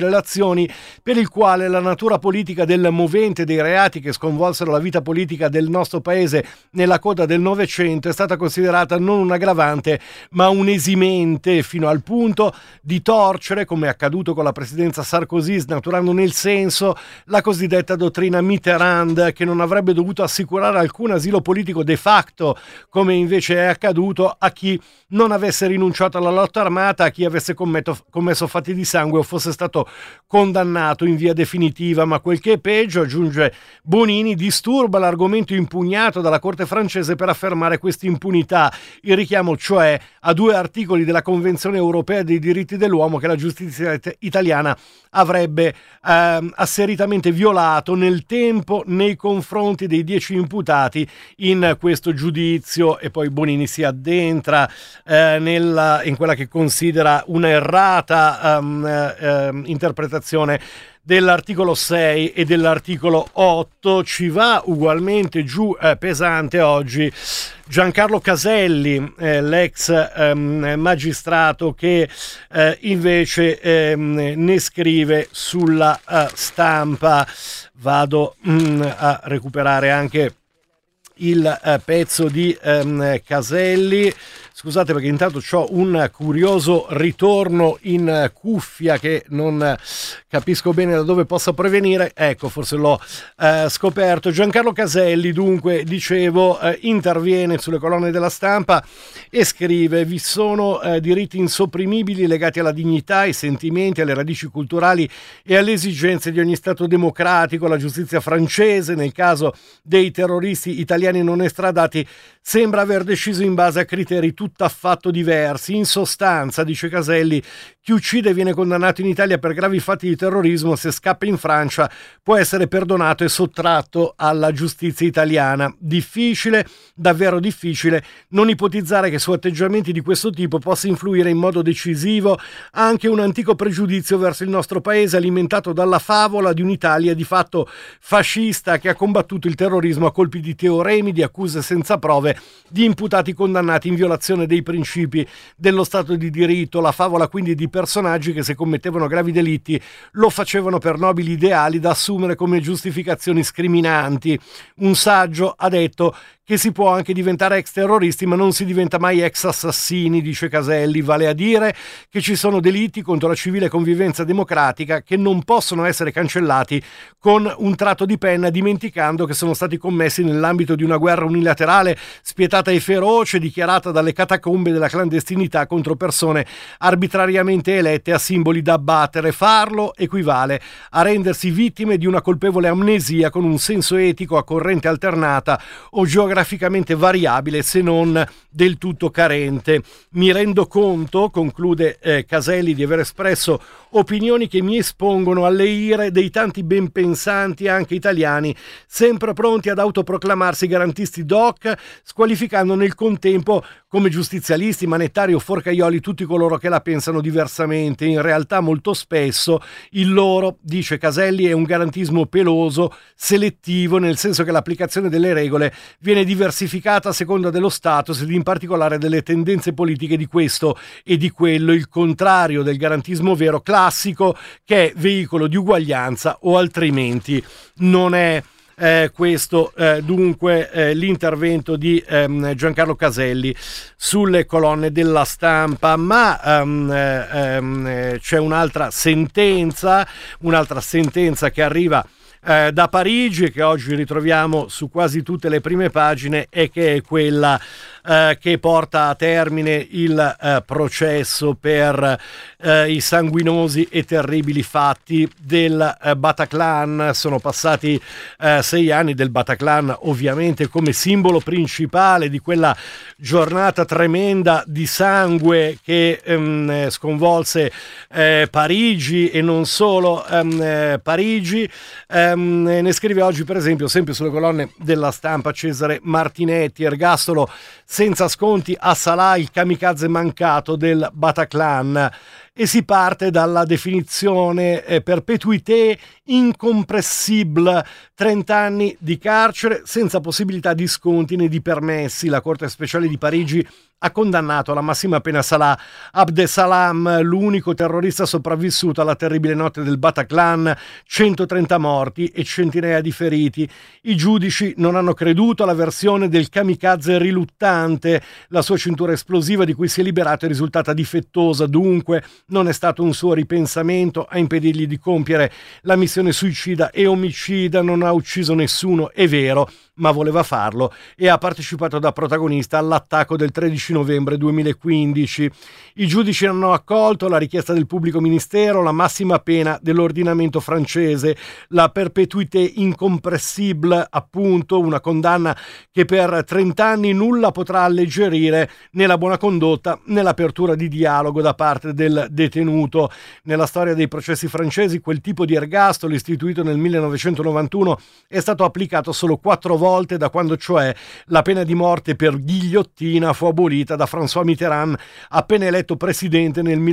relazioni, per il quale la natura politica del movente dei reati che sconvolsero la vita politica del nostro paese nella coda del Novecento è stata considerata non un aggravante ma un esimente, fino al punto di torcere, come è accaduto con la presidenza Sarkozy, snaturando nel senso la cosiddetta dottrina Mitterrand, che non avrebbe dovuto assicurare alcun asilo politico de facto, come invece è accaduto a chi non avesse rinunciato alla lotta armata, a chi avesse commesso fatti di sangue o fosse stato condannato in via definitiva. Ma quel che è peggio, aggiunge Bonini, disturba l'argomento impugnato dalla Corte francese per affermare questa impunità, il richiamo cioè a 2 articoli della Convenzione europea dei diritti dell'uomo che la giustizia italiana avrebbe asseritamente violato nel tempo nei confronti dei 10 imputati in questo giudizio. E poi Bonini si addentra in quella che considera una errata interpretazione dell'articolo 6 e dell'articolo 8. Ci va ugualmente giù pesante oggi Giancarlo Caselli, l'ex magistrato, che invece ne scrive sulla Stampa. Vado a recuperare anche il pezzo di Caselli. Scusate perché intanto ho un curioso ritorno in cuffia che non capisco bene da dove possa provenire. Ecco, forse l'ho scoperto. Giancarlo Caselli, dunque, dicevo, interviene sulle colonne della Stampa e scrive: vi sono diritti insopprimibili legati alla dignità, ai sentimenti, alle radici culturali e alle esigenze di ogni Stato democratico. La giustizia francese, nel caso dei terroristi italiani non estradati, sembra aver deciso in base a criteri tutt'affatto diversi. In sostanza, dice Caselli, chi uccide e viene condannato in Italia per gravi fatti di terrorismo, se scappa in Francia può essere perdonato e sottratto alla giustizia italiana. Difficile, davvero difficile, non ipotizzare che su atteggiamenti di questo tipo possa influire in modo decisivo anche un antico pregiudizio verso il nostro paese, alimentato dalla favola di un'Italia di fatto fascista che ha combattuto il terrorismo a colpi di teoremi, di accuse senza prove, di imputati condannati in violazione dei principi dello Stato di diritto. La favola quindi di personaggi che, se commettevano gravi delitti, lo facevano per nobili ideali da assumere come giustificazioni scriminanti. Un saggio ha detto che si può anche diventare ex terroristi, ma non si diventa mai ex assassini, dice Caselli, vale a dire che ci sono delitti contro la civile convivenza democratica che non possono essere cancellati con un tratto di penna, dimenticando che sono stati commessi nell'ambito di una guerra unilaterale, spietata e feroce, dichiarata dalle catacombe della clandestinità contro persone arbitrariamente elette a simboli da abbattere. Farlo equivale a rendersi vittime di una colpevole amnesia con un senso etico a corrente alternata o geograficamente variabile, se non del tutto carente. Mi rendo conto, conclude Caselli, di aver espresso opinioni che mi espongono alle ire dei tanti ben pensanti, anche italiani, sempre pronti ad autoproclamarsi garantisti doc, squalificando nel contempo come giustizialisti, manettari o forcaioli tutti coloro che la pensano diversamente. In realtà molto spesso il loro, dice Caselli, è un garantismo peloso, selettivo, nel senso che l'applicazione delle regole viene diversificata a seconda dello status ed in particolare delle tendenze politiche di questo e di quello, il contrario del garantismo vero classico, che è veicolo di uguaglianza o altrimenti non è. Questo dunque l'intervento di Giancarlo Caselli sulle colonne della Stampa. Ma c'è un'altra sentenza che arriva da Parigi e che oggi ritroviamo su quasi tutte le prime pagine, e che è quella che porta a termine il processo per i sanguinosi e terribili fatti del Bataclan. Sono passati 6 anni del Bataclan, ovviamente come simbolo principale di quella giornata tremenda di sangue che sconvolse Parigi e non solo Parigi. Ne scrive oggi, per esempio, sempre sulle colonne della Stampa, Cesare Martinetti: ergastolo senza sconti a Salah, il kamikaze mancato del Bataclan. e si parte dalla definizione perpetuité incompressible, 30 anni di carcere senza possibilità di sconti né di permessi. La Corte Speciale di Parigi ha condannato alla massima pena Salah Abdeslam, l'unico terrorista sopravvissuto alla terribile notte del Bataclan, 130 morti e centinaia di feriti. I giudici non hanno creduto alla versione del kamikaze riluttante. La sua cintura esplosiva di cui si è liberato è risultata difettosa, dunque non è stato un suo ripensamento a impedirgli di compiere la missione suicida e omicida. Non ha ucciso nessuno, è vero, ma voleva farlo e ha partecipato da protagonista all'attacco del 13 novembre 2015. I giudici hanno accolto la richiesta del pubblico ministero, la massima pena dell'ordinamento francese, la perpetuité incompressible, appunto, una condanna che per 30 anni nulla potrà alleggerire né la buona condotta né l'apertura di dialogo da parte del detenuto. Nella storia dei processi francesi quel tipo di ergastolo, istituito nel 1991, è stato applicato solo 4 volte da quando cioè la pena di morte per ghigliottina fu abolita da François Mitterrand, appena eletto presidente nel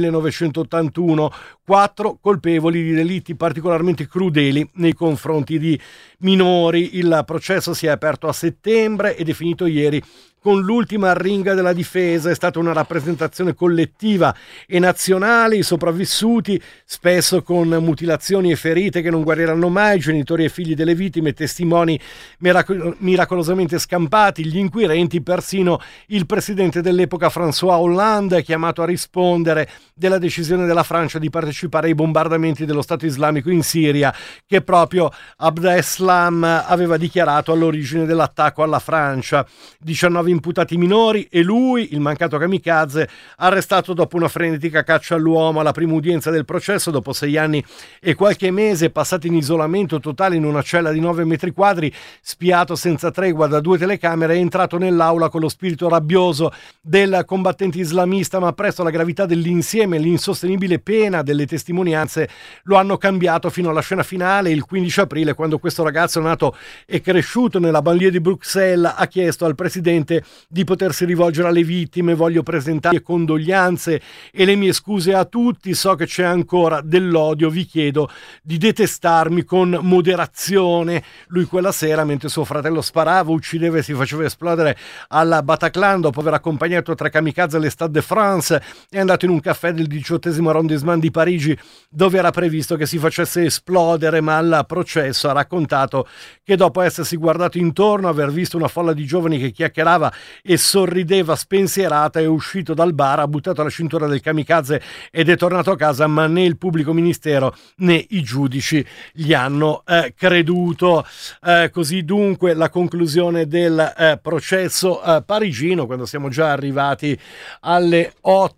1981. 4 colpevoli di delitti particolarmente crudeli nei confronti di minori. Il processo si è aperto a settembre e definito ieri con l'ultima arringa della difesa. È stata una rappresentazione collettiva e nazionale, i sopravvissuti, spesso con mutilazioni e ferite che non guariranno mai, genitori e figli delle vittime, testimoni miracolosamente scampati, gli inquirenti, persino il presidente dell'epoca François Hollande, chiamato a rispondere della decisione della Francia di partecipare ai bombardamenti dello Stato islamico in Siria, che proprio Abdeslam aveva dichiarato all'origine dell'attacco alla Francia. 19 imputati minori e lui, il mancato kamikaze, arrestato dopo una frenetica caccia all'uomo. Alla prima udienza del processo, dopo 6 anni e qualche mese passati in isolamento totale in una cella di 9 metri quadri, spiato senza tregua da 2 telecamere, è entrato nell'aula con lo spirito rabbioso del combattente islamista, ma presto la gravità dell'insieme e l'insostenibile pena delle testimonianze lo hanno cambiato fino alla scena finale, il 15 aprile, quando questo ragazzo nato e cresciuto nella banlieue di Bruxelles ha chiesto al presidente di potersi rivolgere alle vittime. Voglio presentare condoglianze e le mie scuse a tutti, so che c'è ancora dell'odio, vi chiedo di detestarmi con moderazione. Lui quella sera, mentre suo fratello sparava, uccideva e si faceva esplodere al Bataclan, dopo aver accompagnato 3 kamikaze alle Stade de France, è andato in un caffè del 18° arrondissement di Parigi dove era previsto che si facesse esplodere, ma al processo ha raccontato che dopo essersi guardato intorno, aver visto una folla di giovani che chiacchierava e sorrideva spensierata, è uscito dal bar, ha buttato la cintura del kamikaze ed è tornato a casa, ma né il pubblico ministero né i giudici gli hanno creduto. Così dunque la conclusione del processo parigino, quando siamo già arrivati alle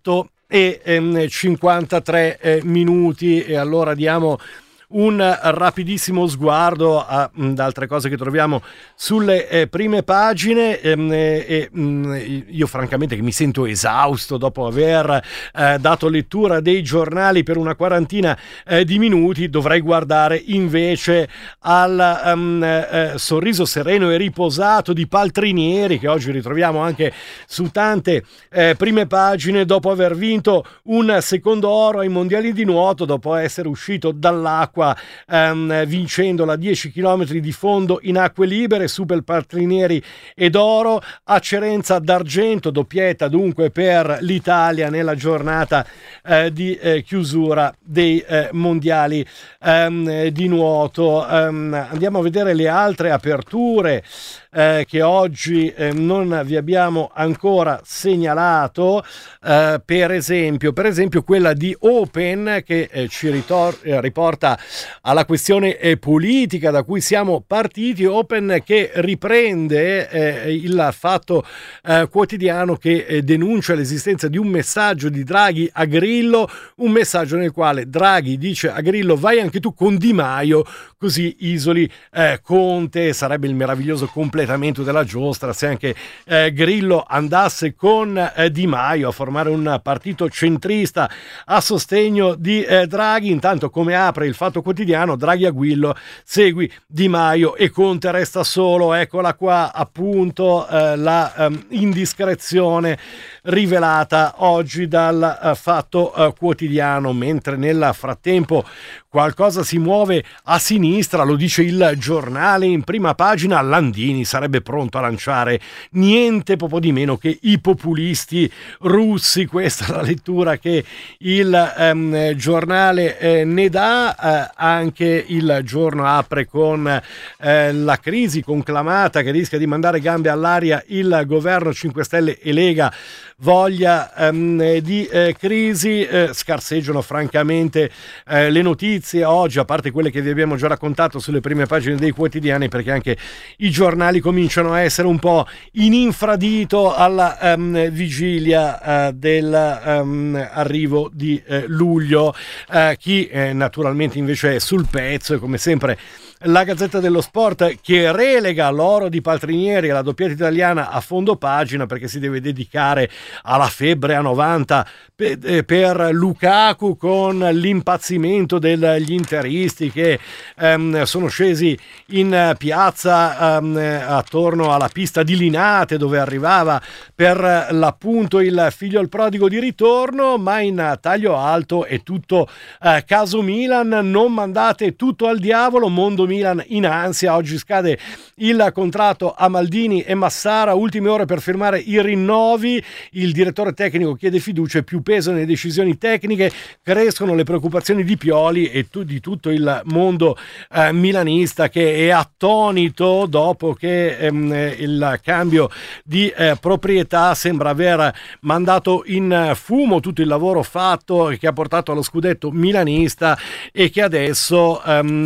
8:53 minuti, e allora diamo un rapidissimo sguardo ad altre cose che troviamo sulle prime pagine. Io francamente che mi sento esausto dopo aver dato lettura dei giornali per una quarantina di minuti, dovrei guardare invece al sorriso sereno e riposato di Paltrinieri, che oggi ritroviamo anche su tante prime pagine, dopo aver vinto un secondo oro ai mondiali di nuoto, dopo essere uscito dall'acqua vincendola 10 km di fondo in acque libere. Super Paltrinieri ed oro, a Cerenza d'argento, doppietta dunque per l'Italia nella giornata di chiusura dei mondiali di nuoto. Andiamo a vedere le altre aperture che oggi non vi abbiamo ancora segnalato, per esempio quella di Open, che ci riporta alla questione politica da cui siamo partiti. Open che riprende il Fatto Quotidiano, che denuncia l'esistenza di un messaggio di Draghi a Grillo, un messaggio nel quale Draghi dice a Grillo: vai anche tu con Di Maio, così isoli Conte. Sarebbe il meraviglioso completamento della giostra se anche Grillo andasse con Di Maio a formare un partito centrista a sostegno di Draghi. Intanto, come apre il Fatto Fatto Quotidiano, Draghi a Guillo, segui Di Maio e Conte resta solo. Eccola qua appunto la indiscrezione rivelata oggi dal Fatto Quotidiano, mentre nel frattempo qualcosa si muove a sinistra, lo dice il Giornale in prima pagina. Landini sarebbe pronto a lanciare niente poco di meno che i populisti russi, questa è la lettura che il Giornale ne dà. Anche Il Giorno apre con la crisi conclamata che rischia di mandare gambe all'aria il governo 5 Stelle e Lega, voglia di crisi. Scarseggiano francamente le notizie oggi, a parte quelle che vi abbiamo già raccontato sulle prime pagine dei quotidiani, perché anche i giornali cominciano a essere un po' in infradito alla vigilia del arrivo di luglio. Chi naturalmente invece è sul pezzo, e come sempre la Gazzetta dello Sport che relega l'oro di Paltrinieri e la doppietta italiana a fondo pagina, perché si deve dedicare alla febbre a 90 per Lukaku, con l'impazzimento degli interisti che sono scesi in piazza attorno alla pista di Linate, dove arrivava per l'appunto il figlio al prodigo di ritorno. Ma in taglio alto è tutto caso Milan, non mandate tutto al diavolo, mondo Milan in ansia. Oggi scade il contratto a Maldini e Massara, ultime ore per firmare i rinnovi. Il direttore tecnico chiede fiducia e più peso nelle decisioni tecniche. Crescono le preoccupazioni di Pioli e di tutto il mondo milanista, che è attonito dopo che il cambio di proprietà sembra aver mandato in fumo tutto il lavoro fatto, che ha portato allo scudetto milanista, e che adesso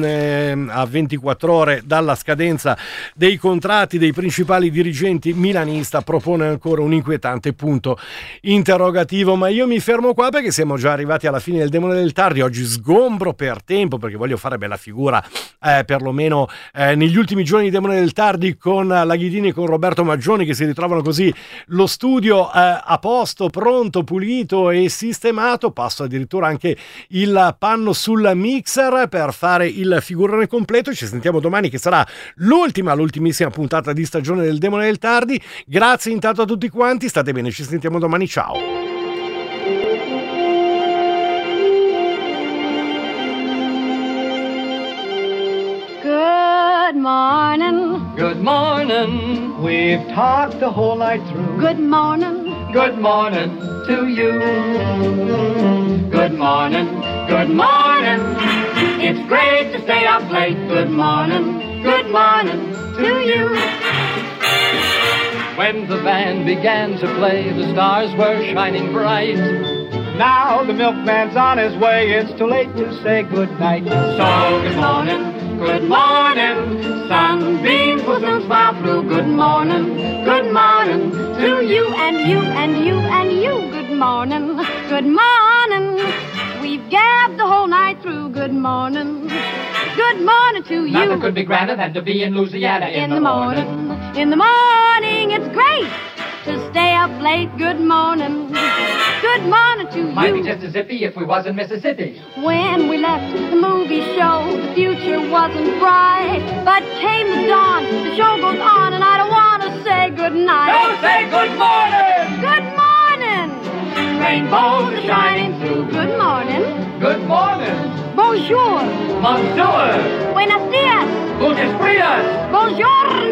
a 24 ore dalla scadenza dei contratti dei principali dirigenti milanista propone ancora un inquietante punto interrogativo. Ma io mi fermo qua, perché siamo già arrivati alla fine del Demone del Tardi. Oggi sgombro per tempo, perché voglio fare bella figura perlomeno negli ultimi giorni di Demone del Tardi con la Ghidini e con Roberto Maggioni, che si ritrovano così lo studio a posto, pronto, pulito e sistemato. Passo addirittura anche il panno sul mixer per fare il figurone completo. Ci sentiamo domani, che sarà l'ultimissima puntata di stagione del Demone del Tardi. Grazie intanto a tutti quanti, state bene, ci sentiamo domani, ciao. Good morning. Good morning. We've talked the whole night through. Good morning. Good morning to you. Good morning. Good morning. It's great to stay up late. Good morning. Good morning to you. When the band began to play, the stars were shining bright. Now the milkman's on his way. It's too late to say good night. So good morning. Good morning. Sunbeams will soon smile through. Good morning. Good morning to you And you and you and you. Good morning. Good morning. We've gabbed the whole night through. Good morning. Good morning to you. Nothing could be grander than to be in Louisiana in the morning. In the morning, it's great to stay up late. Good morning. Good morning to Might be you. just as iffy if we was in Mississippi. When we left the movie show, the future wasn't bright. But came the dawn, the show goes on, and I don't want to say good night. Don't say good morning! Good morning. Rainbows are shining through. Good morning. Good morning. Bonjour. Monsieur. Buenos dias. Gutes Frias. Bonjour.